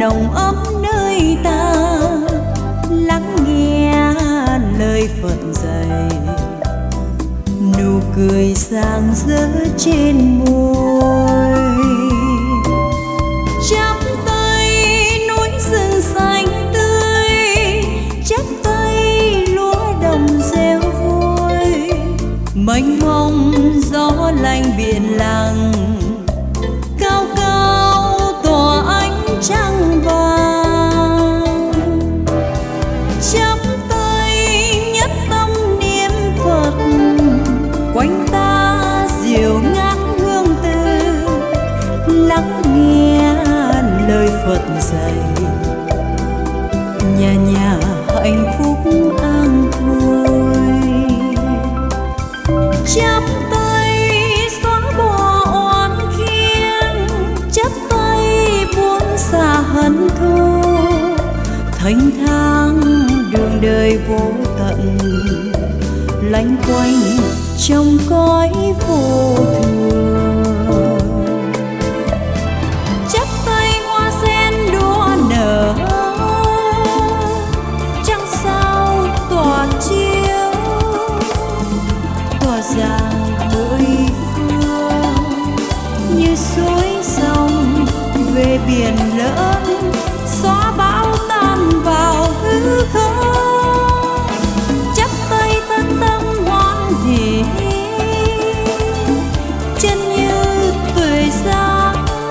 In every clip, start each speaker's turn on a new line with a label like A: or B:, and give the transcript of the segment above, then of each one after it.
A: nồng ấm nơi ta, lắng nghe lời Phật dạy, nụ cười rạng rỡ trên môi. Chắp tay núi rừng xanh tươi, chắp tay lúa đồng reo vui, mênh mông gió lạnh biển lặng, cao cao tỏa ánh trăng vàng. Chắp tay nhất tâm niệm Phật, quanh ta dịu ngát hương từ, lắng nghe lời Phật dạy, nhà nhà hạnh phúc an vui. Chắp tay xóa bỏ oán khiên, chắp tay buông xa hận thù, thanh thang đường đời vô tận, lanh quanh trong cõi vô thường. Chắp tay hoa sen đua nở, trăng sao tỏa chiếu, tỏa rạng mỗi phương như suối sông về biển lớn, xóa bão tan vào hư không. Chắp tay tân tâm hoan hỷ, chân như tuổi già,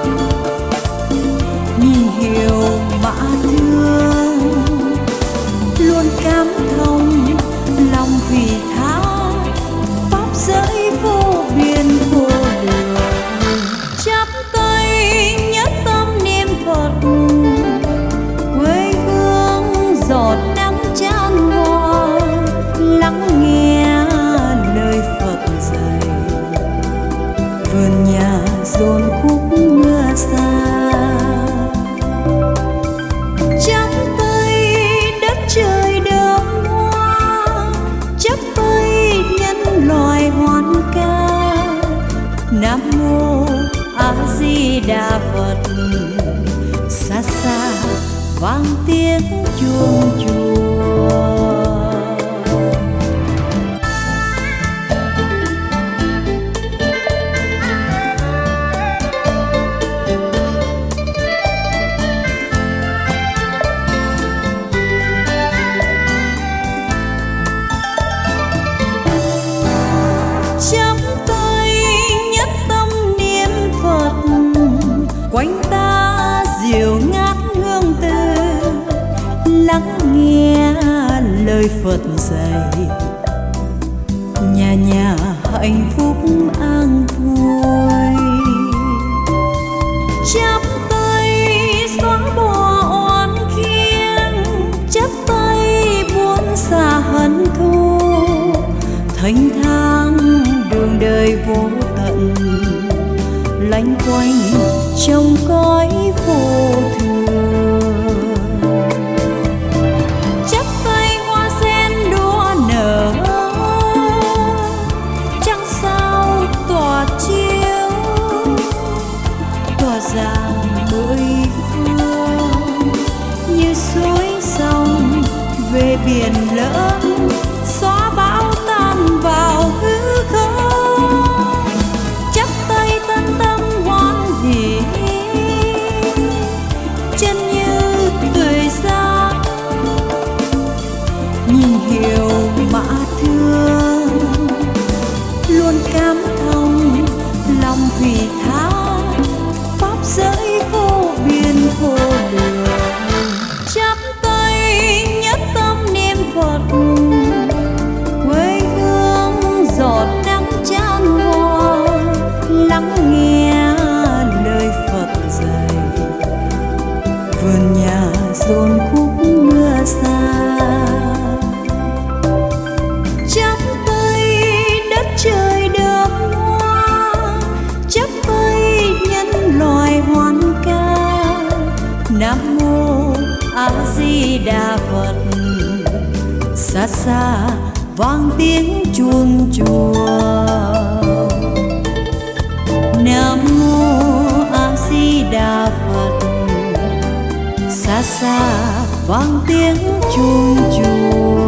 A: nhìn hiểu mã thương, luôn cảm thông lòng vị tha, pháp giới vô biên vô lượng. Chắp tay nhất tâm niệm Phật, quê hương giọt nắng chan hoa, lắng nghe lời Phật dạy, vườn nhà dồn khúc mưa xa. Chắp tay đất trời đơm hoa, chắp tay nhân loại hoan ca, Nam mô A Di Đà Phật. Xa xa vang tiếng chuông chùa. Chắp tay nhất tâm niệm Phật, quanh ta dịu ngát hương từ, lắng nghe lời Phật dạy, nhà nhà hạnh phúc an vui. Chắp tay xóa bỏ oán khiên, chắp tay buông xa hận thù, thanh thang đường đời vô tận, lanh quanh trong cõi vô thường. Chắp tay hoa sen đua nở, trăng sao tỏa chiếu, tỏa rạng mỗi phương như suối sông về biển lớn, xóa bão tan vào hư không. Chắp tay tân tâm hoan hỷ, chân như tuổi già, nhìn hiểu mã thương, luôn cảm thông lòng vị tha, pháp giới vô biên vô lượng. Chắp tay nhất tâm niệm Phật, quê hương giọt nắng chan hoa, lắng nghe lời Phật dạy, vườn nhà dồn khúc mưa xa. Chắp tay đất trời đơm hoa, chắp tay nhân loại hoan ca, Nam mô A Di Đà Phật. Xa xa vang tiếng chuông chùa. Nam mô A Di Đà Phật. xa vang tiếng chuông chùa.